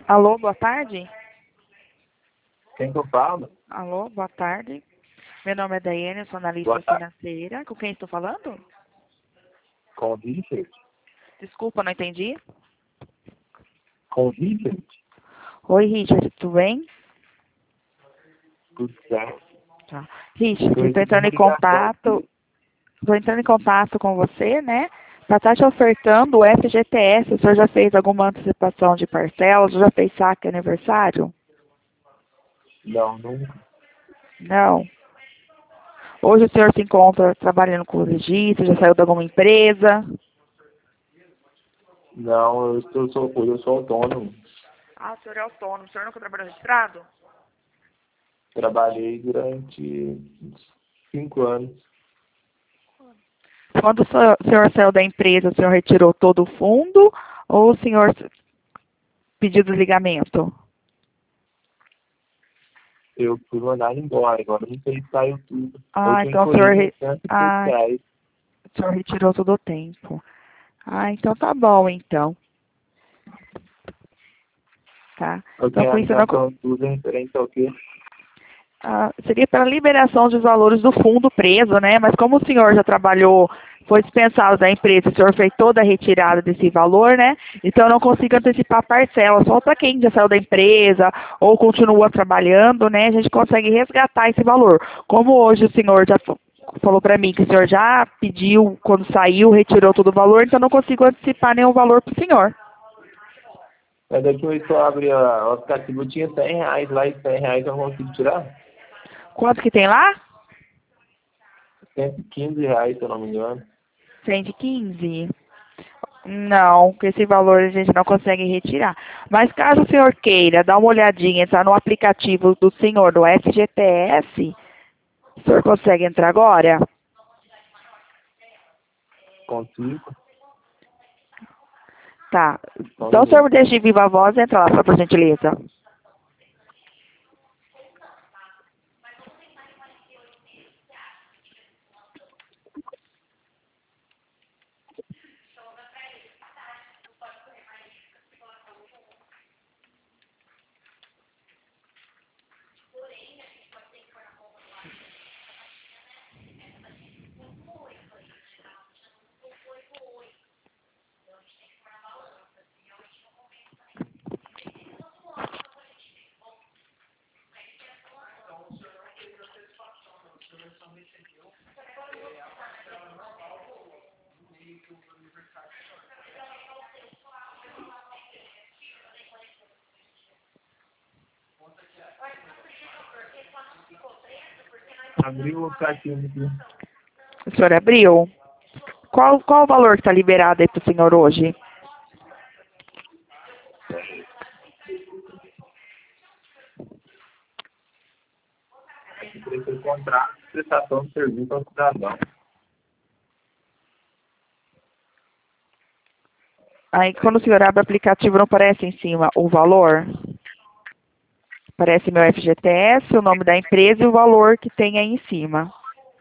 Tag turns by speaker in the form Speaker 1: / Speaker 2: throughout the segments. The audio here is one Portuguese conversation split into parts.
Speaker 1: Alô, boa tarde?
Speaker 2: Quem que eu falo?
Speaker 1: Alô, boa tarde. Meu nome é Daiane, eu sou analista
Speaker 2: Boa tarde.
Speaker 1: financeira. Com quem estou falando?
Speaker 2: Com o Richard?
Speaker 1: Desculpa, não entendi.
Speaker 2: Com o Richard?
Speaker 1: Oi, Richard, tudo bem?
Speaker 2: Tudo certo.
Speaker 1: Tá. Richard,
Speaker 2: Eu
Speaker 1: estou
Speaker 2: recebi
Speaker 1: entrando
Speaker 2: uma
Speaker 1: em
Speaker 2: ligação
Speaker 1: contato, estou entrando em contato com você, né? Para estar te ofertando o FGTS. O senhor já fez alguma antecipação de parcelas? Já fez saque aniversário?
Speaker 2: Não, nunca.
Speaker 1: Não. Hoje o senhor se encontra trabalhando com registro, já saiu de alguma empresa?
Speaker 2: Não, eu sou autônomo.
Speaker 1: Ah, o senhor é autônomo. O senhor nunca trabalhou registrado?
Speaker 2: Trabalhei durante uns 5 anos.
Speaker 1: Quando o senhor saiu da empresa, o senhor retirou todo o fundo ou o senhor pediu desligamento?
Speaker 2: Eu fui mandado embora, agora não sei se saiu tudo. Eu
Speaker 1: Ah,
Speaker 2: tenho
Speaker 1: então o senhor,
Speaker 2: colhido tanto reais.
Speaker 1: o senhor retirou todo o tempo. Ah, então tá bom, então. Tá?
Speaker 2: Eu
Speaker 1: Então
Speaker 2: tenho
Speaker 1: com
Speaker 2: a
Speaker 1: isso não,
Speaker 2: ligação tudo referente ao quê?
Speaker 1: seria para liberação dos valores do fundo preso, né? Mas como o senhor já trabalhou, foi dispensado da empresa, o senhor fez toda a retirada desse valor, né? Então eu não consigo antecipar a parcela. Só para quem já saiu da empresa ou continua trabalhando, né? A gente consegue resgatar esse valor. Como hoje o senhor já falou para mim que o senhor já pediu, quando saiu, retirou todo o valor, então eu não consigo antecipar nenhum valor para o senhor.
Speaker 2: Mas depois que eu abri o aplicativo, eu tinha 100 reais lá e 100 reais eu não consigo tirar.
Speaker 1: Quanto que tem lá?
Speaker 2: 115 reais, se eu não me engano.
Speaker 1: 115. Não, com esse valor a gente não consegue retirar. Mas caso o senhor queira dar uma olhadinha, entrar no aplicativo do senhor, do FGTS, o senhor consegue entrar agora?
Speaker 2: Consigo.
Speaker 1: Tá.
Speaker 2: Só um
Speaker 1: Então o senhor me
Speaker 2: minuto.
Speaker 1: deixa de viva voz e entra lá, por gentileza.
Speaker 2: Abriu o aplicativo aqui.
Speaker 1: O senhor abriu? Qual o valor que está liberado aí para o senhor hoje?
Speaker 2: Preciso contrato de prestação de serviço ao cidadão.
Speaker 1: Aí quando o senhor abre o aplicativo não aparece em cima o valor? Aparece meu FGTS, o nome da empresa e o valor que tem aí em cima.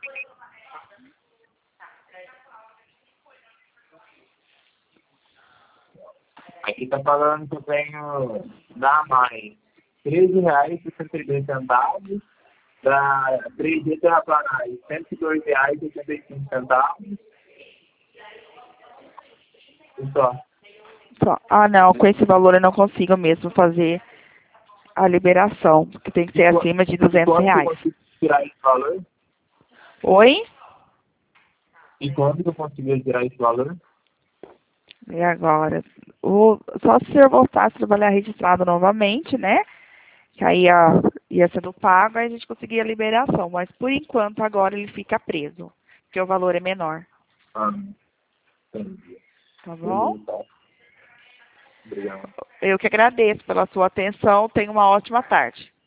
Speaker 2: Aqui tá falando que eu tenho da mais R$ 13,62. Da 3G Terraplanagem, R$ 102,85. E só.
Speaker 1: Ah, não, com esse valor eu não consigo mesmo fazer a liberação, porque tem que
Speaker 2: E,
Speaker 1: ser acima de R$ 200.
Speaker 2: quando que eu consigo tirar esse valor?
Speaker 1: Oi?
Speaker 2: E quando que eu consigo tirar esse valor?
Speaker 1: E agora? Só se o senhor voltar a trabalhar registrado novamente, né? Que aí ia sendo pago, aí a gente conseguia a liberação. Mas por enquanto agora ele fica preso, porque o valor é menor.
Speaker 2: Ah, entendi.
Speaker 1: Tá bom?
Speaker 2: Beleza, tá. Obrigado.
Speaker 1: Eu que agradeço pela sua atenção. Tenha uma ótima tarde.